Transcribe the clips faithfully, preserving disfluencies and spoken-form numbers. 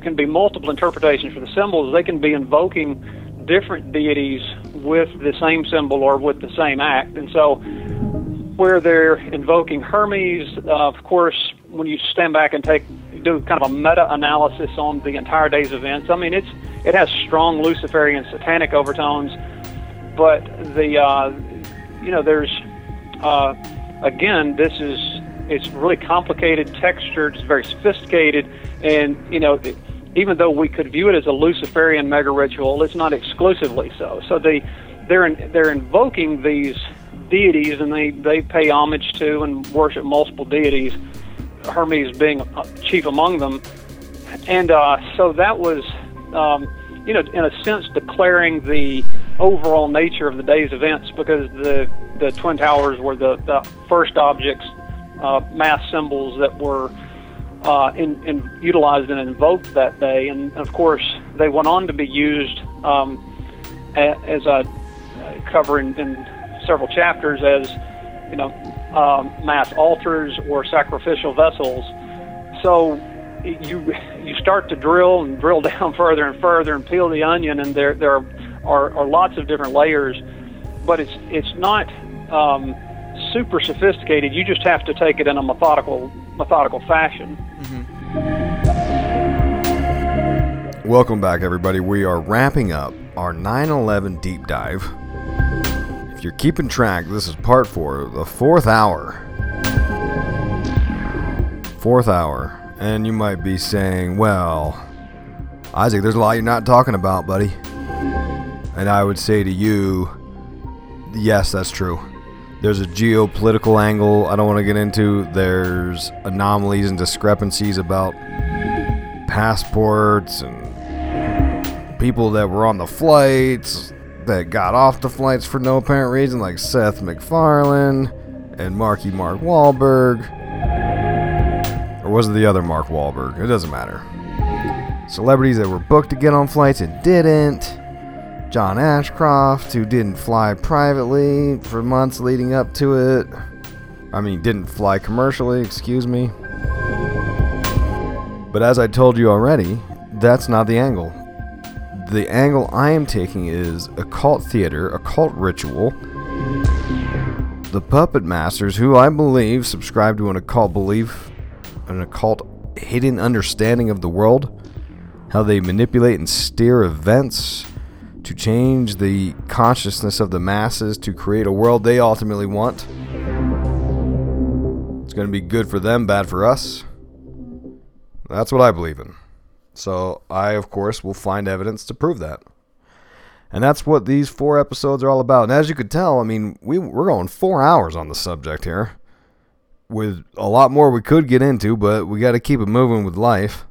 can be multiple interpretations for the symbols. They can be invoking different deities with the same symbol or with the same act. And so where they're invoking Hermes, uh, of course, when you stand back and take do kind of a meta-analysis on the entire day's events, I mean, it's it has strong Luciferian satanic overtones, but the, uh, you know, there's, uh, again, this is, it's really complicated, textured, it's very sophisticated, and, you know, the, even though we could view it as a Luciferian mega ritual, it's not exclusively so. So they, they're in, they're invoking these deities, and they, they pay homage to and worship multiple deities, Hermes being chief among them. And uh, so that was, um, you know, in a sense, declaring the overall nature of the day's events, because the, the Twin Towers were the, the first objects, uh, mass symbols that were Uh, in, in utilized and invoked that day, and of course they went on to be used, um, a, as I cover in, in several chapters, as you know, um, mass altars or sacrificial vessels. So you you start to drill and drill down further and further and peel the onion, and there there are, are, are lots of different layers, but it's it's not um, super sophisticated. You just have to take it in a methodical methodical fashion. Mm-hmm. Welcome back, everybody. We are wrapping up our nine eleven deep dive. If you're keeping track, this is part four, the fourth hour. Fourth hour. And you might be saying, well, Isaac, there's a lot you're not talking about, buddy. And I would say to you, yes, that's true. There's a geopolitical angle I don't want to get into. There's anomalies and discrepancies about passports and people that were on the flights that got off the flights for no apparent reason, like Seth MacFarlane and Marky Mark Wahlberg. Or was it the other Mark Wahlberg? It doesn't matter. Celebrities that were booked to get on flights and didn't. John Ashcroft, who didn't fly privately for months leading up to it. I mean, didn't fly commercially, excuse me. But as I told you already, that's not the angle. The angle I am taking is occult theater, occult ritual. The puppet masters, who I believe subscribe to an occult belief, an occult hidden understanding of the world, how they manipulate and steer events to change the consciousness of the masses to create a world they ultimately want. It's going to be good for them, bad for us. That's what I believe in. So I, of course, will find evidence to prove that. And that's what these four episodes are all about. And as you could tell, I mean, we, we're going four hours on the subject here, with a lot more we could get into, but we got to keep it moving with life.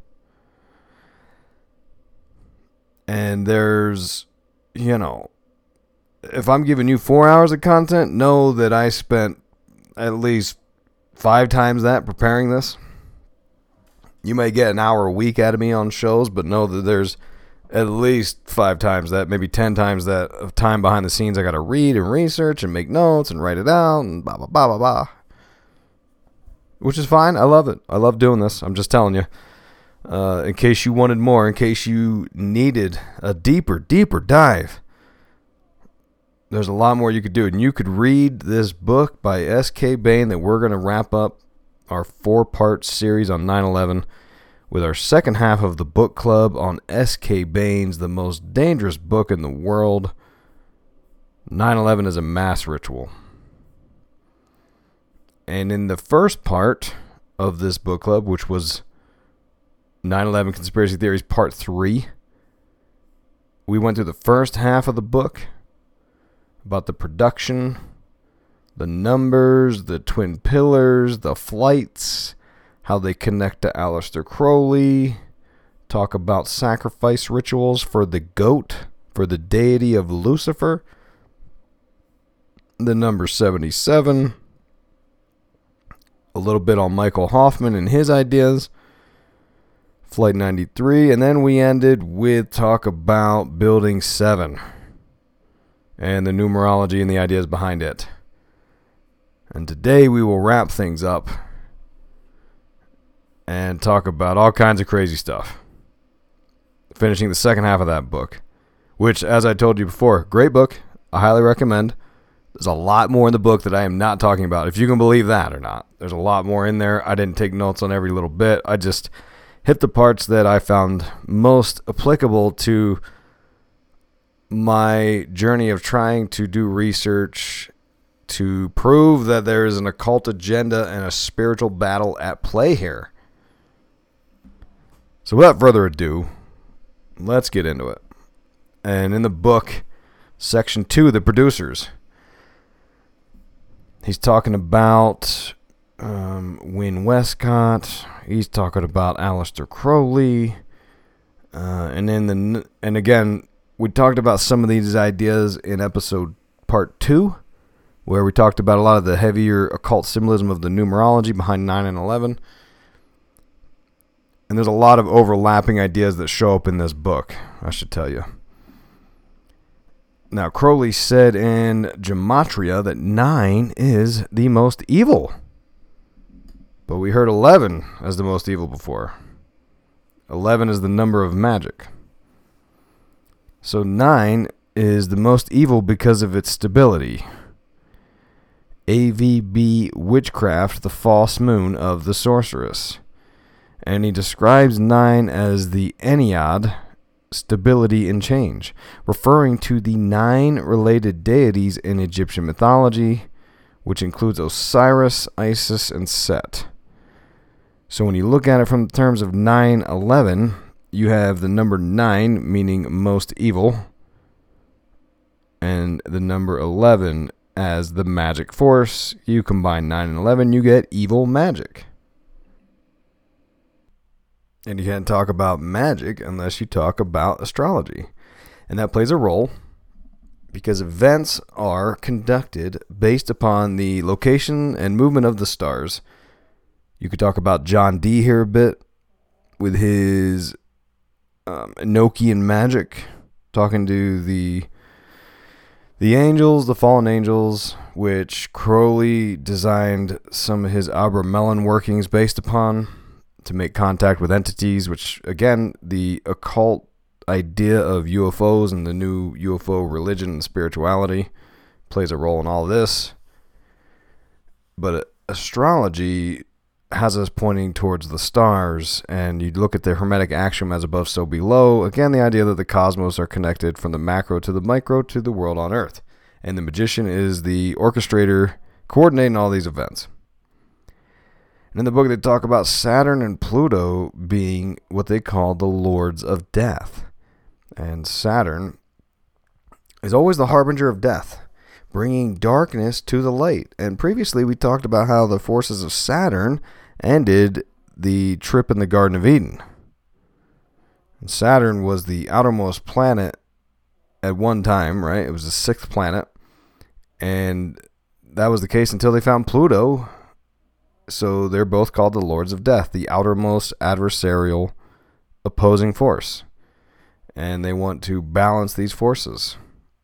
And there's, you know, if I'm giving you four hours of content, know that I spent at least five times that preparing this. You may get an hour a week out of me on shows, but know that there's at least five times that, maybe ten times that of time behind the scenes I got to read and research and make notes and write it out and blah, blah, blah, blah, blah. Which is fine. I love it. I love doing this. I'm just telling you. Uh, in case you wanted more, in case you needed a deeper, deeper dive, there's a lot more you could do. And you could read this book by S K Bain that we're going to wrap up our four-part series on nine eleven with our second half of the book club on S K Bain's The Most Dangerous Book in the World. nine eleven is a mass ritual. And in the first part of this book club, which was nine eleven Conspiracy Theories Part three, we went through the first half of the book about the production, the numbers, the twin pillars, the flights, how they connect to Aleister Crowley, talk about sacrifice rituals for the goat, for the deity of Lucifer, the number seventy-seven, a little bit on Michael Hoffman and his ideas, Flight ninety-three, and then we ended with talk about Building seven and the numerology and the ideas behind it. And today we will wrap things up and talk about all kinds of crazy stuff. finishing the second half of that book, which, as I told you before, great book. I highly recommend. There's a lot more in the book that I am not talking about, if you can believe that or not. There's a lot more in there. I didn't take notes on every little bit. I just hit the parts that I found most applicable to my journey of trying to do research to prove that there is an occult agenda and a spiritual battle at play here. So without further ado, let's get into it. And in the book, section two, the producers, he's talking about um, Wynne Westcott. He's talking about Aleister Crowley. Uh, and then the and again, we talked about some of these ideas in episode part two, where we talked about a lot of the heavier occult symbolism of the numerology behind nine and eleven. And there's a lot of overlapping ideas that show up in this book, I should tell you. Now, Crowley said in Gematria that nine is the most evil. But we heard eleven as the most evil before. eleven is the number of magic. So nine is the most evil because of its stability. A V B witchcraft, the false moon of the sorceress. And he describes nine as the Ennead, stability and change, referring to the nine related deities in Egyptian mythology, which includes Osiris, Isis, and Set. So when you look at it from the terms of nine eleven, you have the number nine, meaning most evil, and the number eleven as the magic force. You combine nine and eleven, you get evil magic. And you can't talk about magic unless you talk about astrology. And that plays a role because events are conducted based upon the location and movement of the stars. You could talk about John Dee here a bit with his um, Enochian magic, talking to the the angels, the fallen angels, which Crowley designed some of his Abramelin workings based upon, to make contact with entities, which, again, the occult idea of U F Os and the new U F O religion and spirituality plays a role in all this. But astrology has us pointing towards the stars, and you look at the Hermetic axiom as above, so below. Again, the idea that the cosmos are connected from the macro to the micro to the world on Earth. And the magician is the orchestrator coordinating all these events. And in the book, they talk about Saturn and Pluto being what they call the lords of death. And Saturn is always the harbinger of death, bringing darkness to the light. And previously, we talked about how the forces of Saturn ended the trip in the Garden of Eden. And Saturn was the outermost planet at one time, right? It was the sixth planet. And that was the case until they found Pluto. So they're both called the Lords of Death, the outermost adversarial opposing force. And they want to balance these forces.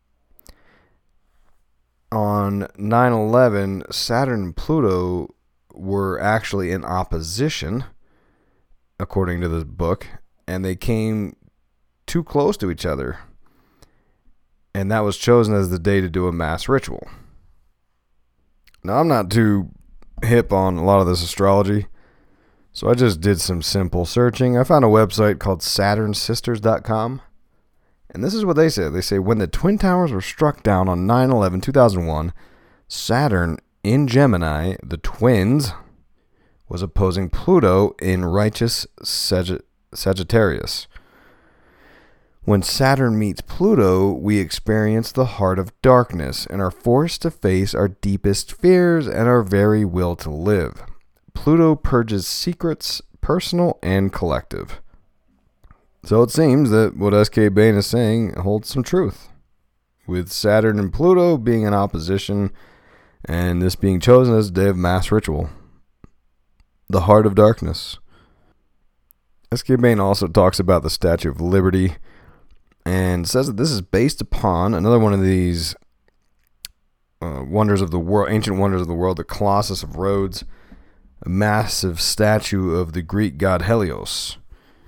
On nine eleven, Saturn and Pluto were actually in opposition, according to the book, and they came too close to each other. And that was chosen as the day to do a mass ritual. Now, I'm not too hip on a lot of this astrology, so I just did some simple searching. I found a website called Saturn Sisters dot com, and this is what they say. They say, when the Twin Towers were struck down on nine eleven two thousand one, Saturn in Gemini, the twins, was opposing Pluto in righteous Sagg- Sagittarius. When Saturn meets Pluto, we experience the heart of darkness and are forced to face our deepest fears and our very will to live. Pluto purges secrets, personal and collective. So it seems that what S K Bain is saying holds some truth, with Saturn and Pluto being in opposition and this being chosen as a day of mass ritual. The heart of darkness. S K Bain also talks about the Statue of Liberty, and says that this is based upon another one of these uh, wonders of the world, ancient wonders of the world, the Colossus of Rhodes, a massive statue of the Greek god Helios.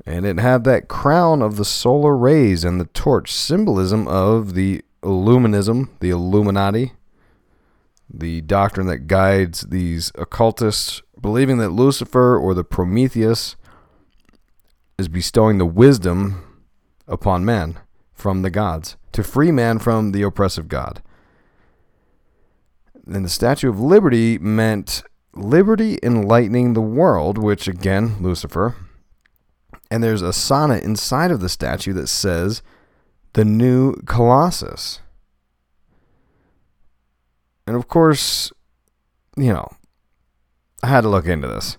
And it had that crown of the solar rays and the torch, symbolism of the Illuminism, the Illuminati, the doctrine that guides these occultists, believing that Lucifer or the Prometheus is bestowing the wisdom upon man from the gods to free man from the oppressive God. And the Statue of Liberty meant liberty enlightening the world, which again, Lucifer. And there's a sonnet inside of the statue that says, the new Colossus. And of course, you know, I had to look into this.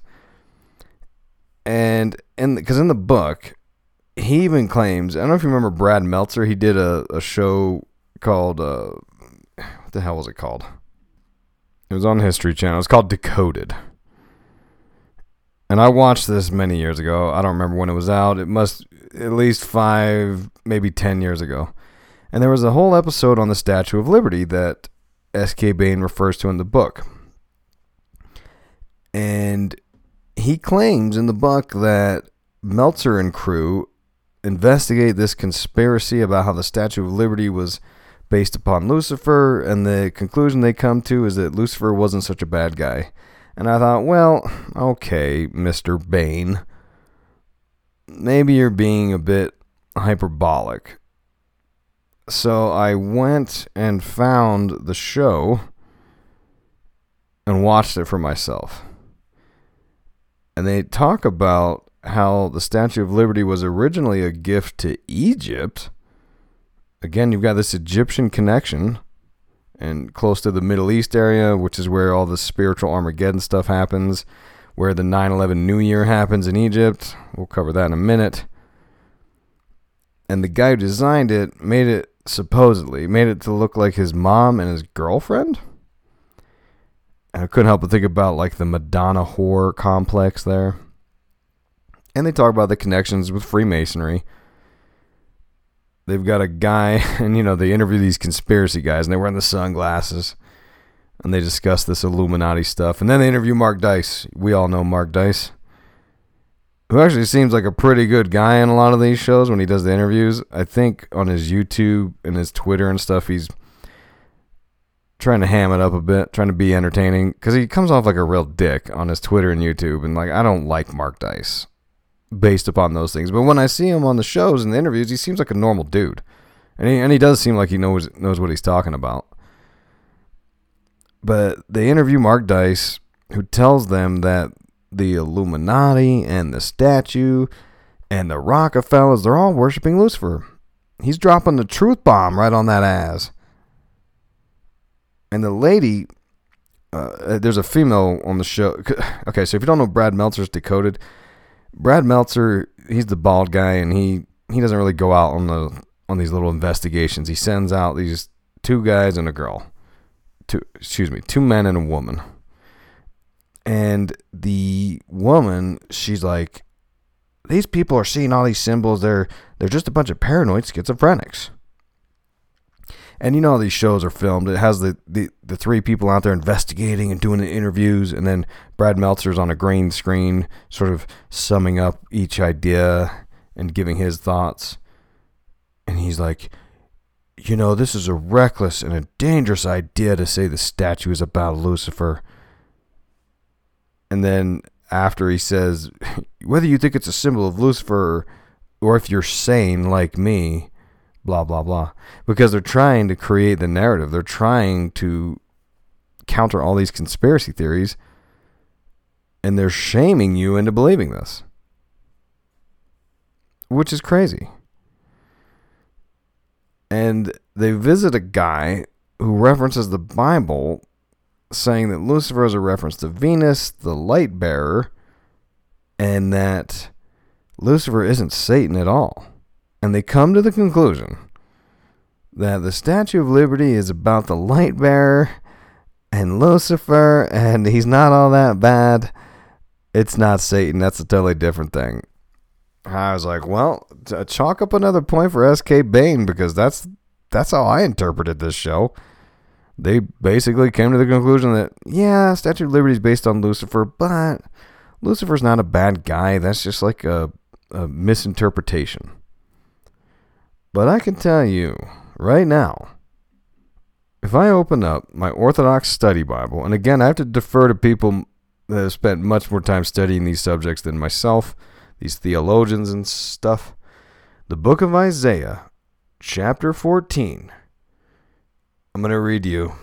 And and because in the book, he even claims, I don't know if you remember Brad Meltzer, he did a, a show called, uh, what the hell was it called? It was on History Channel. It's called Decoded. And I watched this many years ago. I don't remember when it was out. It must at least five, maybe ten years ago. And there was a whole episode on the Statue of Liberty that S K Bain refers to in the book. And he claims in the book that Meltzer and crew investigate this conspiracy about how the Statue of Liberty was based upon Lucifer, and the conclusion they come to is that Lucifer wasn't such a bad guy. And I thought, well, okay, Mister Bain, maybe you're being a bit hyperbolic. So I went and found the show and watched it for myself. And they talk about how the Statue of Liberty was originally a gift to Egypt. Again, you've got this Egyptian connection, and close to the Middle East area, which is where all the spiritual Armageddon stuff happens, where the nine eleven New Year happens in Egypt. We'll cover that in a minute. And the guy who designed it made it, supposedly, made it to look like his mom and his girlfriend. And I couldn't help but think about like the Madonna whore complex there. And they talk about the connections with Freemasonry. They've got a guy, and you know, they interview these conspiracy guys, and they're wearing the sunglasses, and they discuss this Illuminati stuff. And then they interview Mark Dice. We all know Mark Dice, who actually seems like a pretty good guy in a lot of these shows when he does the interviews. I think on his YouTube and his Twitter and stuff, he's trying to ham it up a bit, trying to be entertaining, because he comes off like a real dick on his Twitter and YouTube, and like, I don't like Mark Dice based upon those things. But when I see him on the shows and the interviews, he seems like a normal dude. And he, and he does seem like he knows knows what he's talking about. But they interview Mark Dice, who tells them that the Illuminati and the statue and the Rockefellers, they're all worshiping Lucifer. He's dropping the truth bomb right on that ass. And the lady, uh, there's a female on the show. Okay, so if you don't know Brad Meltzer's Decoded, Brad Meltzer, he's the bald guy, and he, he doesn't really go out on the on these little investigations. He sends out these two guys and a girl. Two, excuse me, two men and a woman. And the woman, she's like, these people are seeing all these symbols. They're they're just a bunch of paranoid schizophrenics. And you know how these shows are filmed. It has the, the, the three people out there investigating and doing the interviews, and then Brad Meltzer's on a green screen sort of summing up each idea and giving his thoughts. And he's like, you know, this is a reckless and a dangerous idea to say the statue is about Lucifer. And then after he says, whether you think it's a symbol of Lucifer or if you're sane like me, blah, blah, blah. Because they're trying to create the narrative. They're trying to counter all these conspiracy theories, and they're shaming you into believing this, which is crazy. And they visit a guy who references the Bible, saying that Lucifer is a reference to Venus, the light bearer, and that Lucifer isn't Satan at all. And they come to the conclusion that the Statue of Liberty is about the light bearer and Lucifer, and he's not all that bad. It's not Satan. That's a totally different thing. I was like, well, chalk up another point for S K Bain, because that's that's how I interpreted this show. They basically came to the conclusion that, yeah, Statue of Liberty is based on Lucifer, but Lucifer's not a bad guy. That's just like a a misinterpretation. But I can tell you right now, if I open up my Orthodox Study Bible, and again, I have to defer to people that have spent much more time studying these subjects than myself, these theologians and stuff. The book of Isaiah, chapter fourteen. I'm going to read you.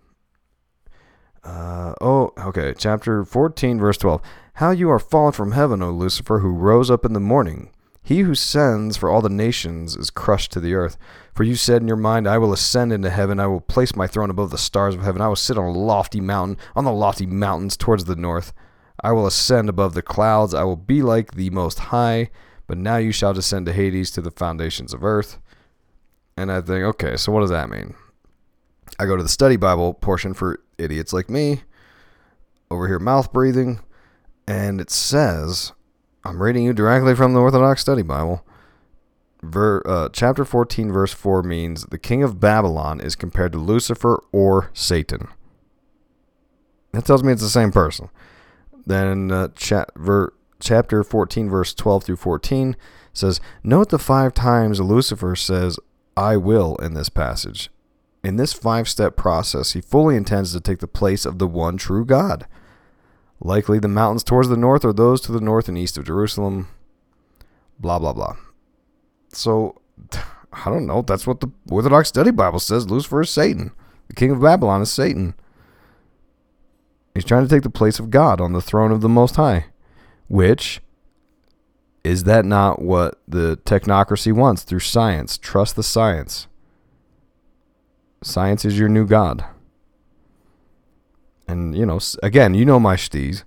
Uh, oh, okay. Chapter fourteen, verse twelve. How you are fallen from heaven, O Lucifer, who rose up in the morning. He who sends for all the nations is crushed to the earth. For you said in your mind, I will ascend into heaven. I will place my throne above the stars of heaven. I will sit on a lofty mountain, on the lofty mountains towards the north. I will ascend above the clouds. I will be like the Most High. But now you shall descend to Hades, to the foundations of earth. And I think, okay, so what does that mean? I go to the study Bible portion for idiots like me. Over here, mouth breathing. And it says, I'm reading you directly from the Orthodox Study Bible. Ver, uh, chapter fourteen, verse four means the king of Babylon is compared to Lucifer or Satan. That tells me it's the same person. Then uh, cha- ver, chapter fourteen, verse twelve through fourteen says, note the five times Lucifer says, I will in this passage. In this five-step process, he fully intends to take the place of the one true God. Likely the mountains towards the north are those to the north and east of Jerusalem. Blah, blah, blah. So, I don't know. That's what the Orthodox Study Bible says. Lucifer is Satan. The king of Babylon is Satan. He's trying to take the place of God on the throne of the Most High. Which, is that not what the technocracy wants through science? Trust the science. Science is your new God. And, you know, again, you know my shtees.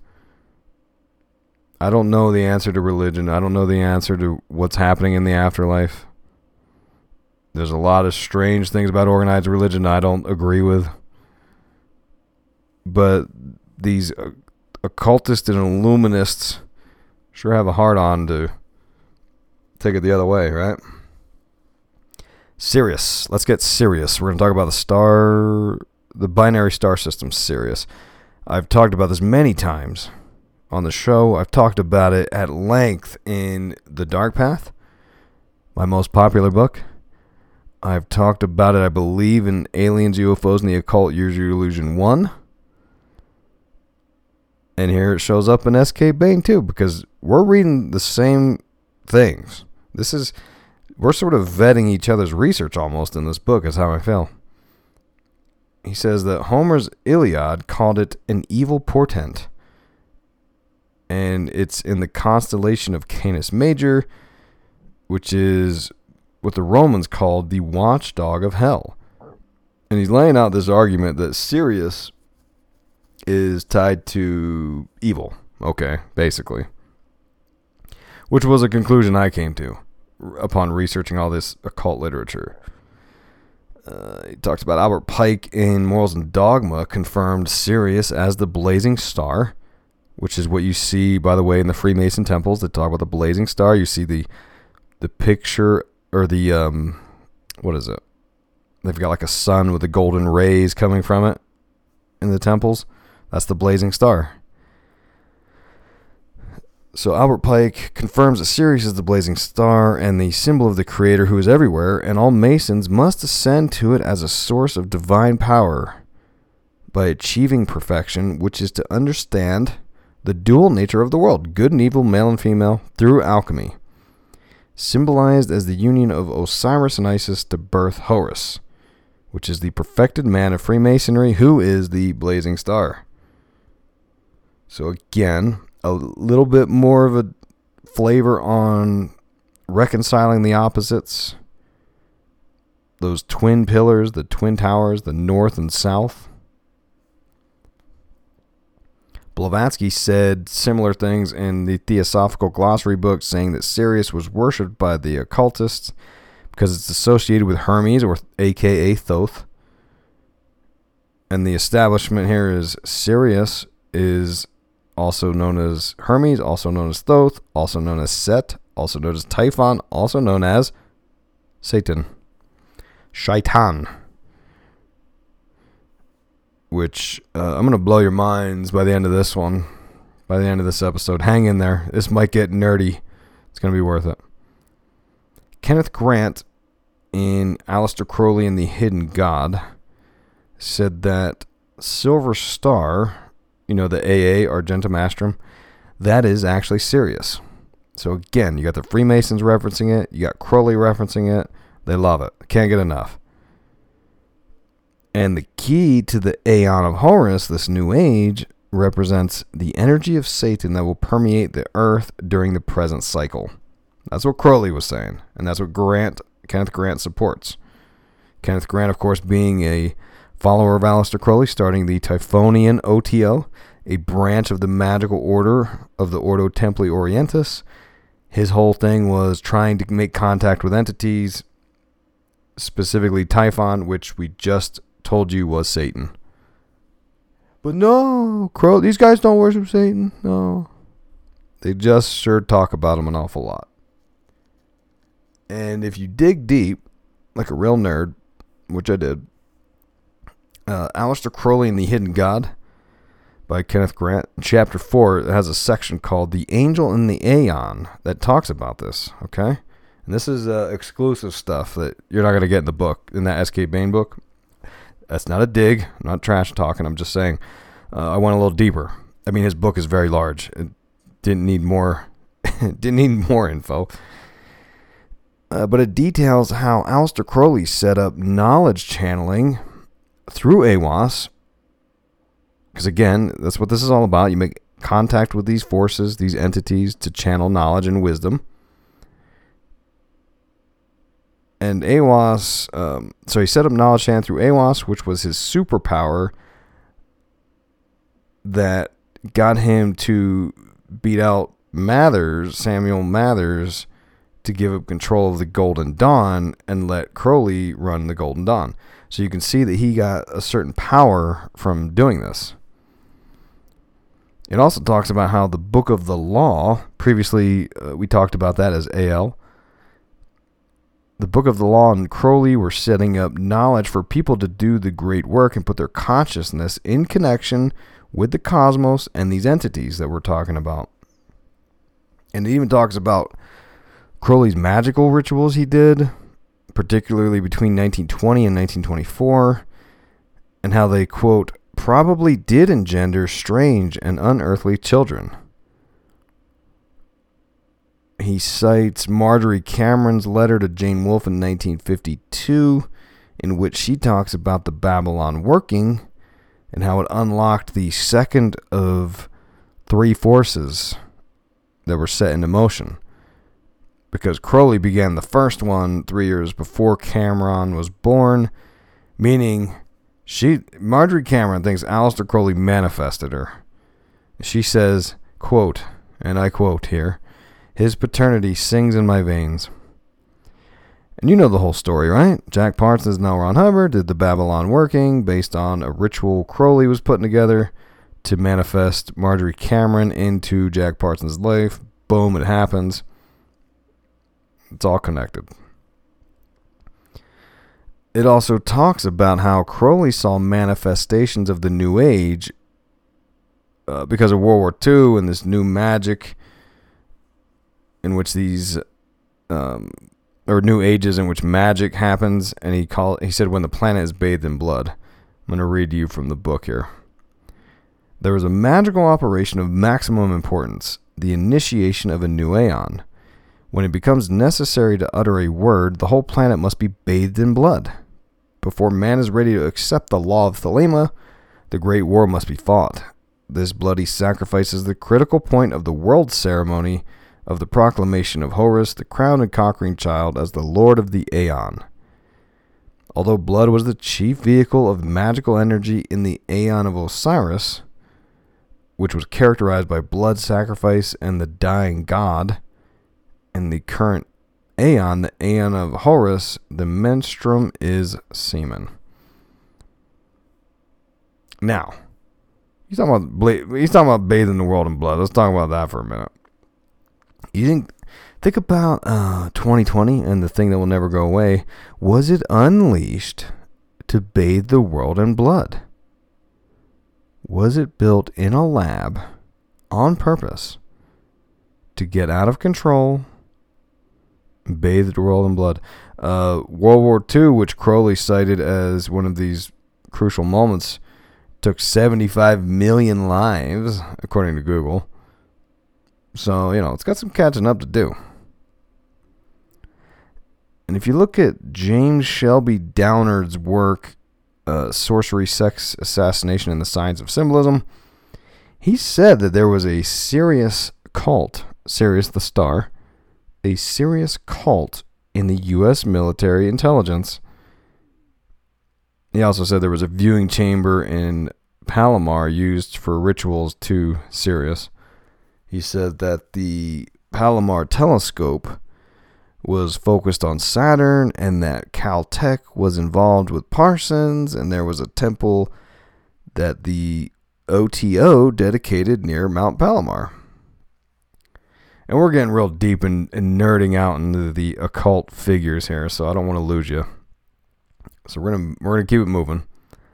I don't know the answer to religion. I don't know the answer to what's happening in the afterlife. There's a lot of strange things about organized religion I don't agree with. But these occultists and illuminists sure have a hard on to take it the other way, right? Sirius. Let's get serious. We're going to talk about the star... the binary star system, Sirius. I've talked about this many times on the show. I've talked about it at length in The Dark Path, my most popular book. I've talked about it, I believe, in Aliens, U F Os, and the Occult, Use Your Illusion one. And here it shows up in S K Bain, too, because we're reading the same things. This is, we're sort of vetting each other's research almost in this book, is how I feel. He says that Homer's Iliad called it an evil portent. And it's in the constellation of Canis Major, which is what the Romans called the watchdog of hell. And he's laying out this argument that Sirius is tied to evil. Okay, basically. Which was a conclusion I came to upon researching all this occult literature. Uh, he talks about Albert Pike in Morals and Dogma confirmed Sirius as the blazing star, which is what you see, by the way, in the Freemason temples that talk about the blazing star. You see the the picture, or the, um, what is it? They've got like a sun with the golden rays coming from it in the temples. That's the blazing star. So Albert Pike confirms that Sirius is the blazing star and the symbol of the Creator who is everywhere, and all Masons must ascend to it as a source of divine power by achieving perfection, which is to understand the dual nature of the world, good and evil, male and female, through alchemy, symbolized as the union of Osiris and Isis to birth Horus, which is the perfected man of Freemasonry, who is the blazing star. So again, a little bit more of a flavor on reconciling the opposites. Those twin pillars, the twin towers, the north and south. Blavatsky said similar things in the Theosophical Glossary book, saying that Sirius was worshipped by the occultists because it's associated with Hermes, or a k a. Thoth. And the establishment here is Sirius is also known as Hermes, also known as Thoth, also known as Set, also known as Typhon, also known as Satan. Shaitan. Which, uh, I'm going to blow your minds by the end of this one. By the end of this episode. Hang in there. This might get nerdy. It's going to be worth it. Kenneth Grant in Aleister Crowley and the Hidden God said that Silver Star, you know, the A A, Argentum Astrum, that is actually Sirius. So again, you got the Freemasons referencing it, you got Crowley referencing it. They love it. Can't get enough. And the key to the Aeon of Horus, this new age, represents the energy of Satan that will permeate the earth during the present cycle. That's what Crowley was saying, and that's what Grant, Kenneth Grant supports. Kenneth Grant, of course, being a follower of Aleister Crowley, starting the Typhonian O T O, a branch of the magical order of the Ordo Templi Orientis. His whole thing was trying to make contact with entities, specifically Typhon, which we just told you was Satan. But no, Crow, these guys don't worship Satan. No. They just sure talk about him an awful lot. And if you dig deep, like a real nerd, which I did, uh, Aleister Crowley and the Hidden God by Kenneth Grant, chapter four, it has a section called The Angel in the Aeon that talks about this, okay? And this is uh, exclusive stuff that you're not going to get in the book, in that S K Bain book. That's not a dig. I'm not trash talking. I'm just saying uh, I went a little deeper. I mean, his book is very large. It didn't need more, didn't need more info. Uh, but it details how Aleister Crowley set up knowledge channeling through A W A S. Because again, that's what this is all about. You make contact with these forces, these entities, to channel knowledge and wisdom. And A W A S, um, so he set up knowledge channeling through A W A S, which was his superpower that got him to beat out Mathers, Samuel Mathers, to give up control of the Golden Dawn and let Crowley run the Golden Dawn. So you can see that he got a certain power from doing this. It also talks about how the Book of the Law, previously uh, we talked about that as A L, the Book of the Law and Crowley were setting up knowledge for people to do the great work and put their consciousness in connection with the cosmos and these entities that we're talking about. And it even talks about Crowley's magical rituals he did, particularly between nineteen twenty and nineteen twenty-four, and how they, quote, probably did engender strange and unearthly children. He cites Marjorie Cameron's letter to Jane Wolfe in nineteen fifty-two, in which she talks about the Babylon working and how it unlocked the second of three forces that were set into motion. Because Crowley began the first one three years before Cameron was born, meaning she Marjorie Cameron thinks Aleister Crowley manifested her. She says, quote, and I quote here, "His paternity sings in my veins." And you know the whole story, right? Jack Parsons and L. Ron Hubbard did the Babylon working based on a ritual Crowley was putting together to manifest Marjorie Cameron into Jack Parsons' life. Boom, it happens. It's all connected. It also talks about how Crowley saw manifestations of the New Age uh, because of World War Two and this new magic in which these, um, or new ages in which magic happens. And he called, he said, when the planet is bathed in blood. I'm going to read to you from the book here. There was a magical operation of maximum importance, the initiation of a new aeon. When it becomes necessary to utter a word, the whole planet must be bathed in blood. Before man is ready to accept the law of Thelema, the great war must be fought. This bloody sacrifice is the critical point of the world ceremony of the proclamation of Horus, the crowned and conquering child, as the Lord of the Aeon. Although blood was the chief vehicle of magical energy in the Aeon of Osiris, which was characterized by blood sacrifice and the dying god, in the current Aeon, the Aeon of Horus, the menstruum is semen. Now, he's talking about bla- he's talking about bathing the world in blood. Let's talk about that for a minute. You think think about uh, twenty twenty and the thing that will never go away. Was it unleashed to bathe the world in blood? Was it built in a lab on purpose to get out of control Bathed the world in blood. Uh, World War Two, which Crowley cited as one of these crucial moments, took seventy-five million lives, according to Google. So, you know, it's got some catching up to do. And if you look at James Shelby Downard's work, uh, Sorcery, Sex, Assassination, and the Science of Symbolism, he said that there was a Sirius cult, Sirius the Star, a Sirius cult in the U S military intelligence. He also said there was a viewing chamber in Palomar used for rituals to Sirius. He said that the Palomar telescope was focused on Saturn and that Caltech was involved with Parsons, and there was a temple that the O T O dedicated near Mount Palomar. And we're getting real deep and, and nerding out into the occult figures here, so I don't want to lose you. So we're gonna we're gonna keep it moving.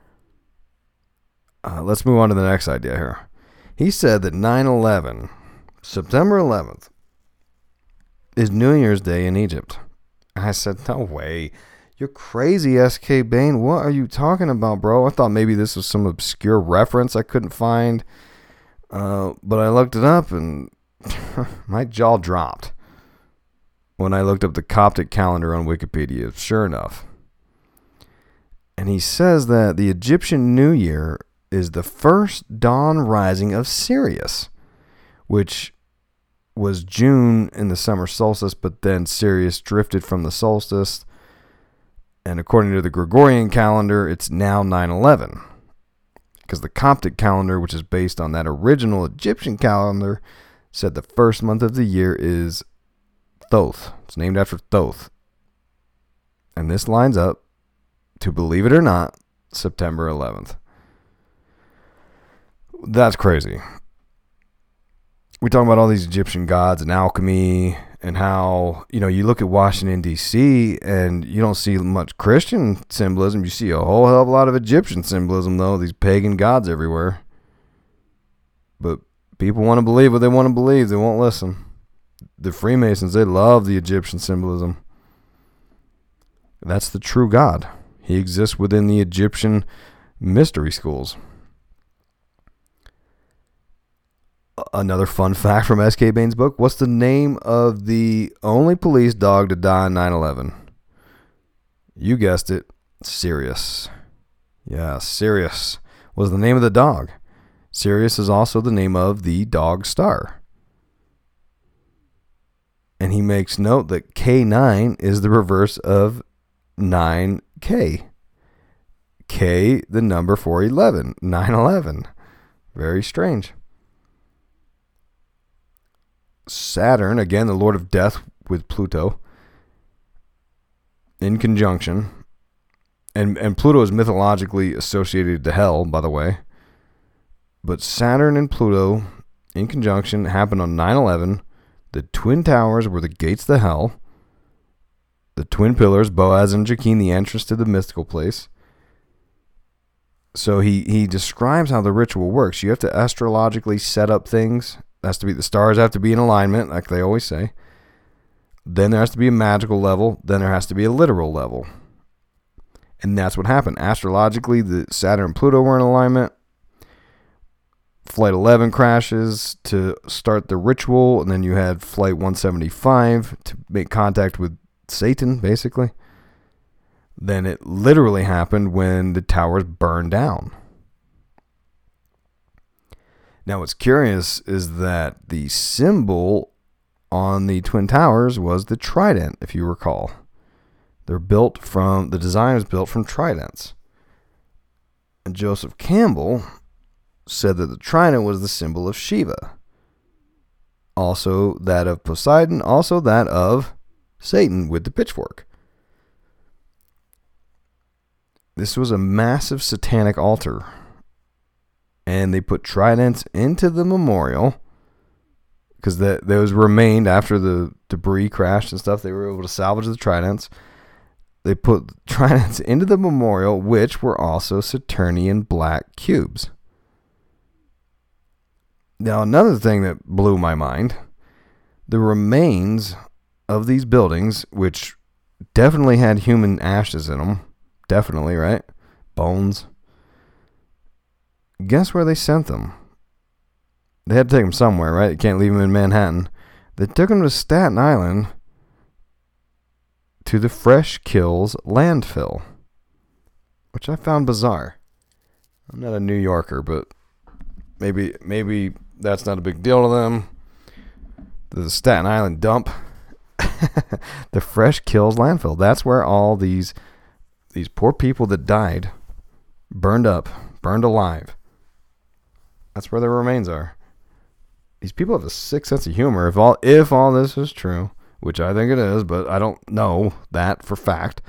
Uh, let's move on to the next idea here. He said that nine eleven, September eleventh, is New Year's Day in Egypt. I said, no way. You're crazy, S K Bain. What are you talking about, bro? I thought maybe this was some obscure reference I couldn't find. Uh, but I looked it up and my jaw dropped when I looked up the Coptic calendar on Wikipedia. Sure enough. And he says that the Egyptian New Year is the first dawn rising of Sirius, which was June in the summer solstice, but then Sirius drifted from the solstice. And according to the Gregorian calendar, it's now nine eleven. Because the Coptic calendar, which is based on that original Egyptian calendar, said the first month of the year is Thoth. It's named after Thoth. And this lines up to, believe it or not, September eleventh. That's crazy. We talk about all these Egyptian gods and alchemy and how, you know, you look at Washington, D C, and you don't see much Christian symbolism. You see a whole hell of a lot of Egyptian symbolism, though, these pagan gods everywhere. But people want to believe what they want to believe. They won't listen. The Freemasons, they love the Egyptian symbolism. That's the true God. He exists within the Egyptian mystery schools. Another fun fact from S K Bain's book. What's the name of the only police dog to die on nine eleven? You guessed it. Sirius. Yeah, Sirius was the name of the dog. Sirius is also the name of the dog star. And he makes note that K nine is the reverse of nine K. K, the number for eleven. nine eleven. Very strange. Saturn, again, the Lord of Death with Pluto, in conjunction. And, and Pluto is mythologically associated to hell, by the way. But Saturn and Pluto, in conjunction, happened on nine eleven. The Twin Towers were the gates to hell. The twin pillars, Boaz and Jachin, the entrance to the mystical place. So he, he describes how the ritual works. You have to astrologically set up things. Has to be, the stars have to be in alignment, like they always say. Then there has to be a magical level. Then there has to be a literal level. And that's what happened. Astrologically, the Saturn and Pluto were in alignment. Flight eleven crashes to start the ritual, and then you had Flight one seventy-five to make contact with Satan, basically. Then it literally happened when the towers burned down. Now, what's curious is that the symbol on the Twin Towers was the trident, if you recall. They're built from, the design was built from tridents. And Joseph Campbell said that the trident was the symbol of Shiva. Also that of Poseidon, also that of Satan with the pitchfork. This was a massive satanic altar. And they put tridents into the memorial because those remained after the debris crashed and stuff. They were able to salvage the tridents. They put tridents into the memorial, which were also Saturnian black cubes. Now, another thing that blew my mind, the remains of these buildings, which definitely had human ashes in them, definitely, right? Bones. Guess where they sent them? They had to take them somewhere, right? You can't leave them in Manhattan. They took them to Staten Island to the Fresh Kills landfill, which I found bizarre. I'm not a New Yorker, but maybe maybe that's not a big deal to them. The Staten Island dump. The Fresh Kills landfill. That's where all these these poor people that died, burned up, burned alive. That's where their remains are. These people have a sick sense of humor. If all if all this is true, which I think it is, but I don't know that for fact.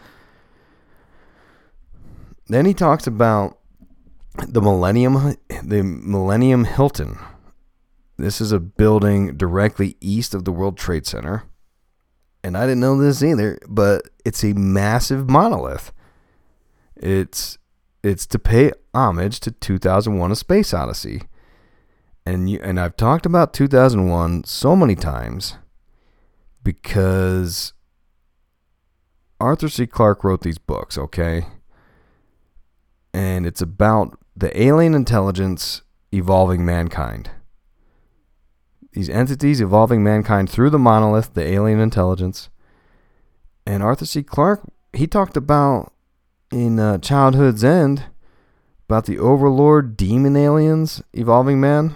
Then he talks about the Millennium the Millennium Hilton. This is a building directly east of the World Trade Center. And I didn't know this either, but it's a massive monolith. It's it's to pay homage to two thousand one: A Space Odyssey. And you, and I've talked about two thousand one so many times because Arthur C. Clarke wrote these books, okay? And it's about the alien intelligence evolving mankind. These entities evolving mankind through the monolith, the alien intelligence. And Arthur C. Clarke, he talked about in uh, Childhood's End about the overlord demon aliens evolving man.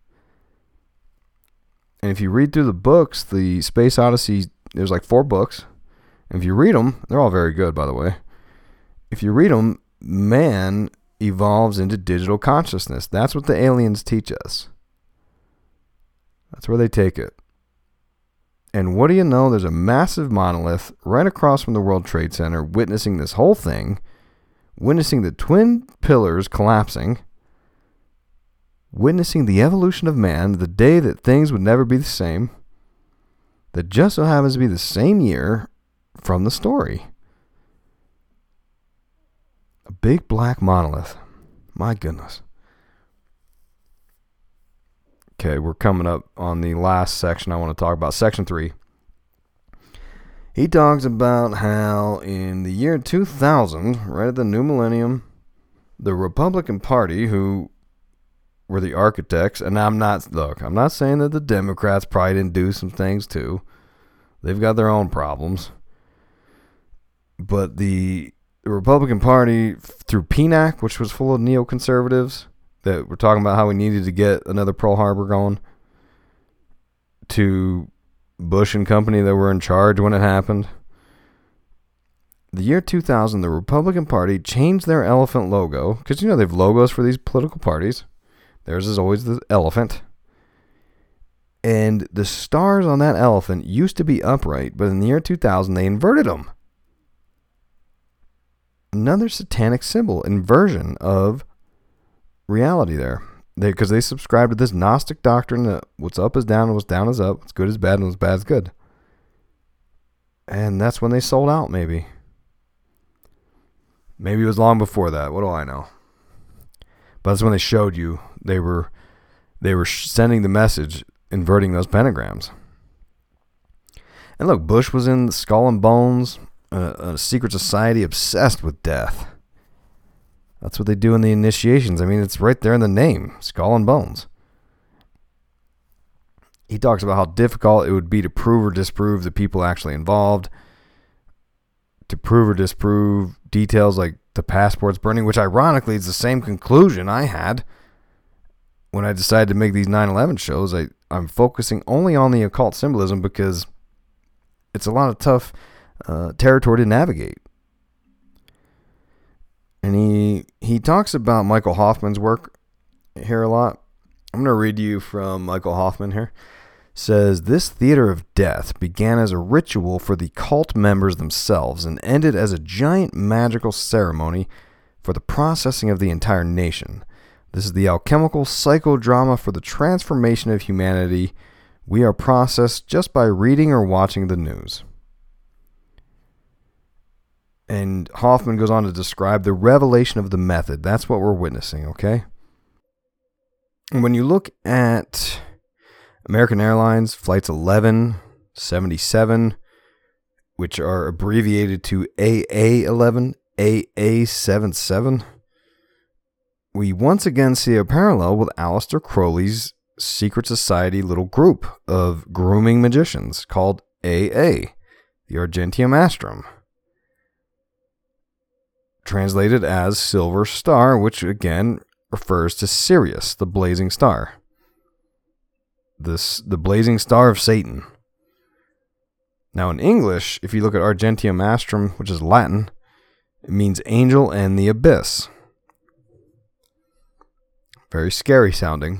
And if you read through the books, the Space Odyssey, there's like four books. And if you read them, they're all very good, by the way. If you read them, man evolves into digital consciousness. That's what the aliens teach us. That's where they take it. And what do you know? There's a massive monolith right across from the World Trade Center witnessing this whole thing, witnessing the twin pillars collapsing, witnessing the evolution of man, the day that things would never be the same, that just so happens to be the same year from the story. A big black monolith. My goodness. Okay, we're coming up on the last section I want to talk about. Section three. He talks about how in the year two thousand, right at the new millennium, the Republican Party, who were the architects, and I'm not, look, I'm not saying that the Democrats probably didn't do some things too. They've got their own problems. But the, the Republican Party, through P N A C, which was full of neoconservatives, that we're talking about how we needed to get another Pearl Harbor going, to Bush and company that were in charge when it happened. The year two thousand, the Republican Party changed their elephant logo, because you know they have logos for these political parties. Theirs is always the elephant. And the stars on that elephant used to be upright, but in the year two thousand, they inverted them. Another satanic symbol, inversion of reality there. Because they, they subscribe to this Gnostic doctrine that what's up is down and what's down is up, what's good is bad and what's bad is good. And that's when they sold out, maybe. Maybe it was long before that. What do I know? But that's when they showed you they were they were sending the message, inverting those pentagrams. And look, Bush was in Skull and Bones, a, a secret society obsessed with death. That's what they do in the initiations. I mean, it's right there in the name, Skull and Bones. He talks about how difficult it would be to prove or disprove the people actually involved, to prove or disprove details like the passports burning, which ironically is the same conclusion I had when I decided to make these nine eleven shows. I, I'm focusing only on the occult symbolism because it's a lot of tough uh, territory to navigate. And he he talks about Michael Hoffman's work here a lot. I'm going to read you from Michael Hoffman here. It says, this theater of death began as a ritual for the cult members themselves and ended as a giant magical ceremony for the processing of the entire nation. This is the alchemical psychodrama for the transformation of humanity. We are processed just by reading or watching the news. And Hoffman goes on to describe the revelation of the method. That's what we're witnessing, okay? And when you look at American Airlines, flights eleven, seventy-seven, which are abbreviated to A A eleven, A A seventy-seven, we once again see a parallel with Aleister Crowley's secret society little group of grooming magicians called A A, the Argenteum Astrum, translated as Silver Star, which again refers to Sirius, the blazing star. This, the blazing star of Satan. Now in English, if you look at Argenteum Astrum, which is Latin, it means angel and the abyss. Very scary sounding.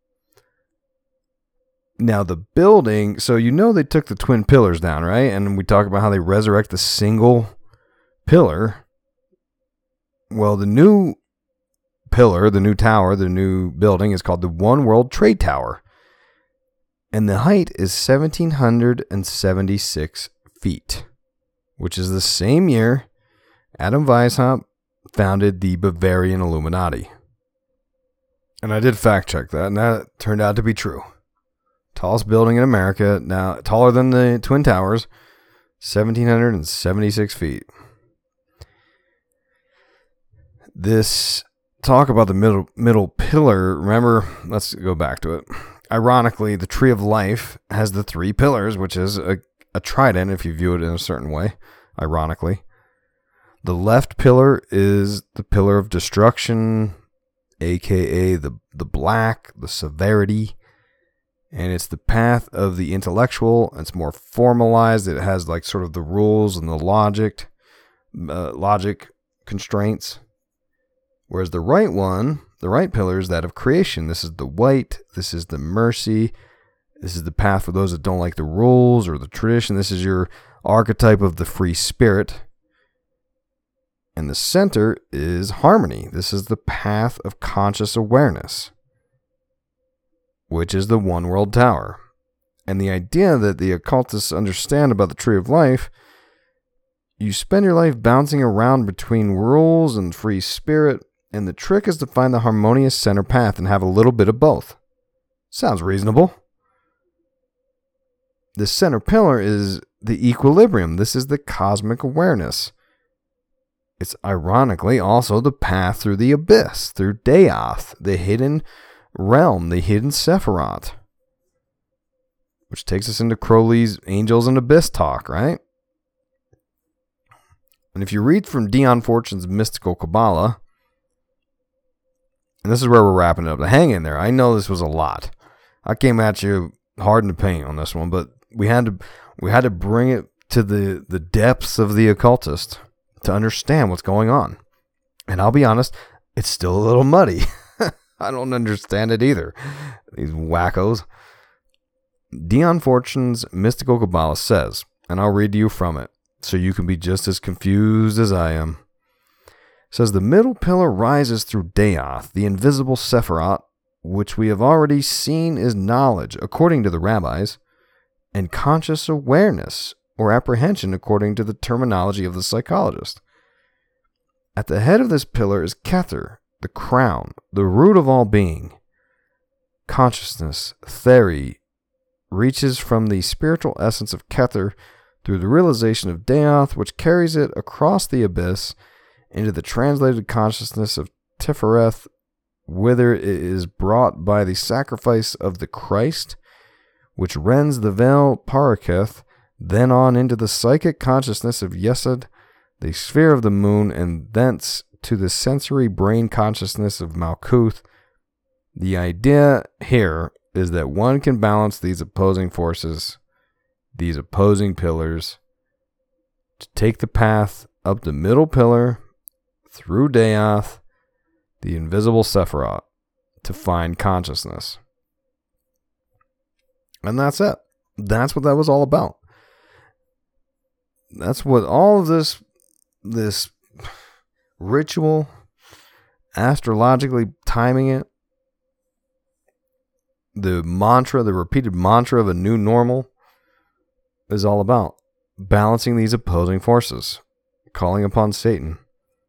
Now the building, so you know they took the twin pillars down, right? And we talk about how they resurrect the single pillar. Well, the new pillar, the new tower, the new building is called the One World Trade Tower. And the height is one thousand seven hundred seventy-six feet, which is the same year Adam Weishaupt founded the Bavarian Illuminati. And I did fact check that, and that turned out to be true. Tallest building in America, now taller than the Twin Towers, one thousand seven hundred seventy-six feet. This talk about the middle middle pillar, remember, let's go back to it. Ironically, the Tree of Life has the three pillars, which is a, a trident if you view it in a certain way, ironically. The left pillar is the pillar of destruction, aka the, the black, the severity, and it's the path of the intellectual. It's more formalized. It has like sort of the rules and the logic, uh, logic constraints. Whereas the right one, the right pillar, is that of creation. This is the white. This is the mercy. This is the path for those that don't like the rules or the tradition. This is your archetype of the free spirit. And the center is harmony. This is the path of conscious awareness, which is the One World Tower. And the idea that the occultists understand about the Tree of Life, you spend your life bouncing around between rules and free spirit, and the trick is to find the harmonious center path and have a little bit of both. Sounds reasonable. The center pillar is the equilibrium. This is the cosmic awareness. It's ironically also the path through the abyss, through Death, the hidden realm, the hidden Sephiroth, which takes us into Crowley's Angels and Abyss talk, right? And if you read from Dion Fortune's Mystical Kabbalah, and this is where we're wrapping it up. Hang in there. I know this was a lot. I came at you hard in the paint on this one, but we had to we had to bring it to the, the depths of the occultist to understand what's going on. And I'll be honest, it's still a little muddy. I don't understand it either. These wackos. Dion Fortune's Mystical Kabbalah says, and I'll read to you from it, so you can be just as confused as I am. It says, the middle pillar rises through Death, the invisible Sephiroth, which we have already seen is knowledge, according to the rabbis, and conscious awareness, or apprehension, according to the terminology of the psychologist. At the head of this pillar is Kether, the crown, the root of all being. Consciousness, theory, reaches from the spiritual essence of Kether through the realization of Death, which carries it across the abyss into the translated consciousness of Tifereth, whither it is brought by the sacrifice of the Christ, which rends the veil Paraketh, then on into the psychic consciousness of Yesod, the sphere of the moon, and thence to the sensory brain consciousness of Malkuth. The idea here is that one can balance these opposing forces, these opposing pillars, to take the path up the middle pillar, through Death, the invisible Sephiroth, to find consciousness. And that's it. That's what that was all about. That's what all of this, this ritual, astrologically timing it, the mantra, the repeated mantra of a new normal is all about. Balancing these opposing forces, calling upon Satan.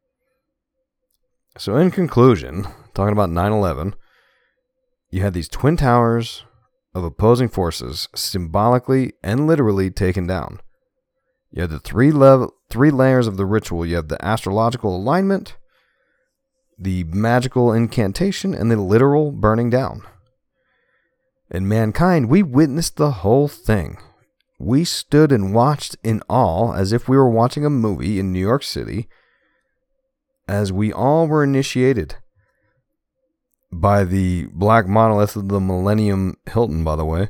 So in conclusion, talking about nine eleven, you had these twin towers of opposing forces symbolically and literally taken down. You have the three level, three layers of the ritual. You have the astrological alignment, the magical incantation, and the literal burning down. And mankind, we witnessed the whole thing. We stood and watched in awe as if we were watching a movie in New York City, as we all were initiated by the black monolith of the Millennium Hilton, by the way.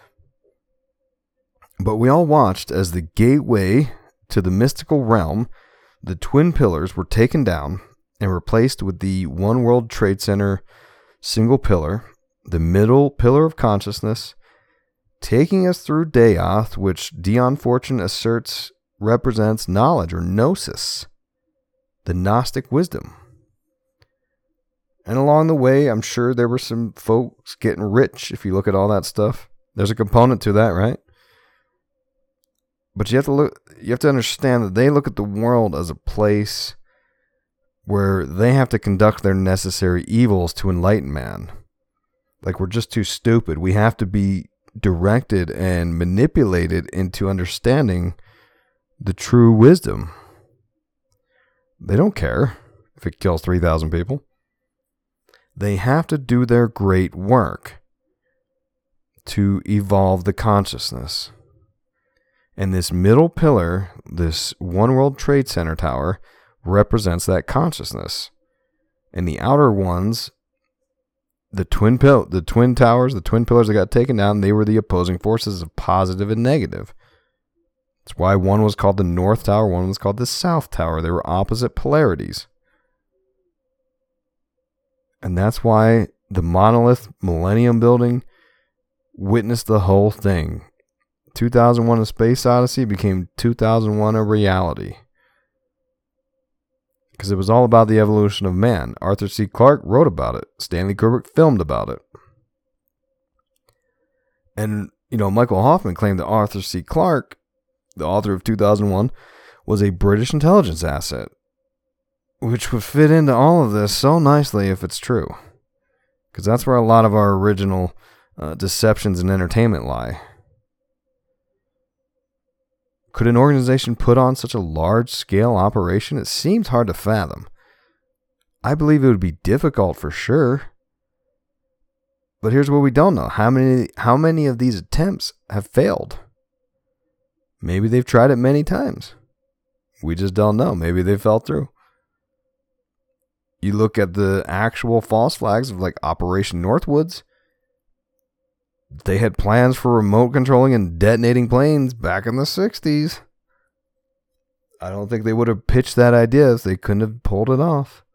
But we all watched as the gateway to the mystical realm, the twin pillars, were taken down and replaced with the One World Trade Center single pillar, the middle pillar of consciousness, taking us through Deoth, which Dion Fortune asserts represents knowledge or gnosis, the Gnostic wisdom. And along the way, I'm sure there were some folks getting rich if you look at all that stuff. There's a component to that, right? But you have to look, you have to understand that they look at the world as a place where they have to conduct their necessary evils to enlighten man. Like, we're just too stupid. We have to be directed and manipulated into understanding the true wisdom. They don't care if it kills three thousand people. They have to do their great work to evolve the consciousness. And this middle pillar, this One World Trade Center tower, represents that consciousness. And the outer ones, the twin pill, the twin towers, the twin pillars that got taken down, they were the opposing forces of positive and negative. That's why one was called the North Tower, one was called the South Tower. They were opposite polarities. And that's why the monolith Millennium Building witnessed the whole thing. two thousand one A Space Odyssey became two thousand one a reality. Because it was all about the evolution of man. Arthur C. Clarke wrote about it. Stanley Kubrick filmed about it. And, you know, Michael Hoffman claimed that Arthur C. Clarke, the author of two thousand one, was a British intelligence asset, which would fit into all of this so nicely if it's true. Because that's where a lot of our original uh, deceptions in entertainment lie. Could an organization put on such a large-scale operation? It seems hard to fathom. I believe it would be difficult for sure. But here's what we don't know. How many, how many of these attempts have failed? Maybe they've tried it many times. We just don't know. Maybe they fell through. You look at the actual false flags of like Operation Northwoods. They had plans for remote controlling and detonating planes back in the sixties. I don't think they would have pitched that idea if they couldn't have pulled it off.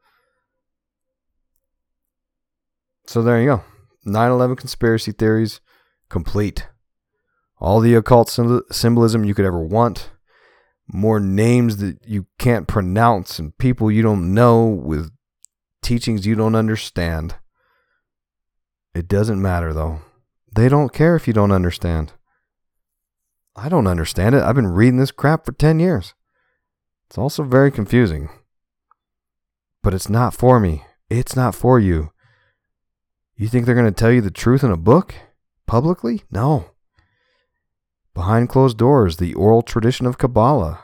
So there you go. nine eleven conspiracy theories complete. All the occult symbolism you could ever want. More names that you can't pronounce and people you don't know with teachings you don't understand. It doesn't matter though. They don't care if you don't understand. I don't understand it. I've been reading this crap for ten years. It's also very confusing. But it's not for me. It's not for you. You think they're going to tell you the truth in a book? Publicly? No. Behind closed doors, the oral tradition of Kabbalah.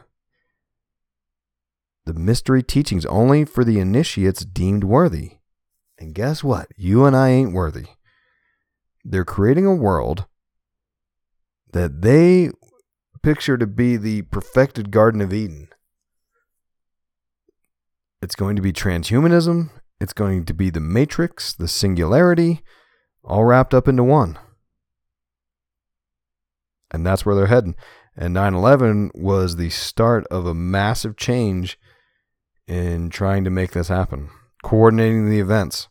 The mystery teachings only for the initiates deemed worthy. And guess what? You and I ain't worthy. They're creating a world that they picture to be the perfected Garden of Eden. It's going to be transhumanism. It's going to be the Matrix, the singularity, all wrapped up into one. And that's where they're heading. And nine eleven was the start of a massive change in trying to make this happen, coordinating the events.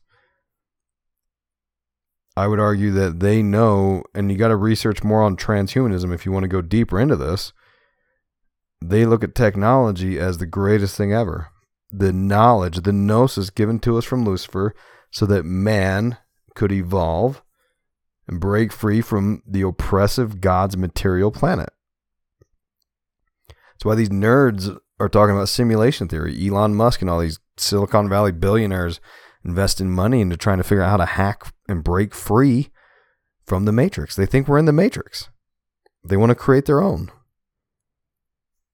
I would argue that they know, and you got to research more on transhumanism if you want to go deeper into this. They look at technology as the greatest thing ever. The knowledge, the gnosis given to us from Lucifer so that man could evolve and break free from the oppressive God's material planet. That's why these nerds are talking about simulation theory. Elon Musk and all these Silicon Valley billionaires investing money into trying to figure out how to hack and break free from the Matrix. They think we're in the Matrix. They want to create their own.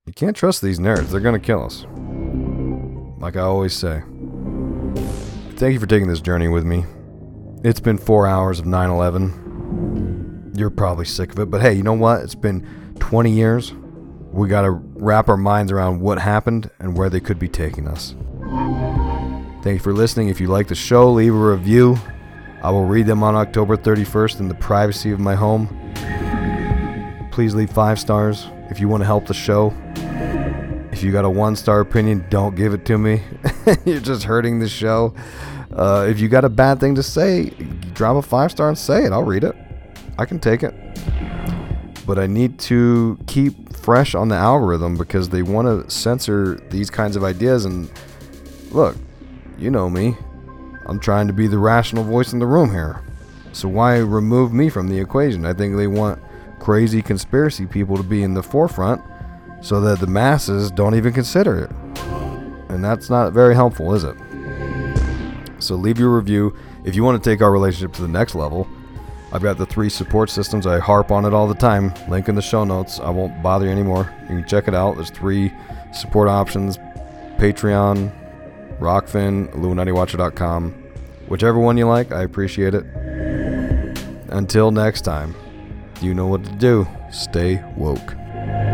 You can't trust these nerds. They're going to kill us. Like I always say. Thank you for taking this journey with me. It's been four hours of nine eleven. You're probably sick of it, but hey, you know what? It's been twenty years. We got to wrap our minds around what happened and where they could be taking us. Thank you for listening. If you like the show, leave a review. I will read them on October thirty-first in the privacy of my home. Please leave five stars if you want to help the show. If you got a one-star opinion, don't give it to me. You're just hurting the show. Uh, if you got a bad thing to say, drop a five-star and say it. I'll read it. I can take it. But I need to keep fresh on the algorithm because they want to censor these kinds of ideas. And look, you know me. I'm trying to be the rational voice in the room here. So why remove me from the equation? I think they want crazy conspiracy people to be in the forefront so that the masses don't even consider it. And that's not very helpful, is it? So leave your review. If you want to take our relationship to the next level, I've got the three support systems. I harp on it all the time. Link in the show notes. I won't bother you anymore. You can check it out. There's three support options: Patreon, Rockfin, Illuminati Watcher dot com. Whichever one you like, I appreciate it. Until next time, you know what to do. Stay woke.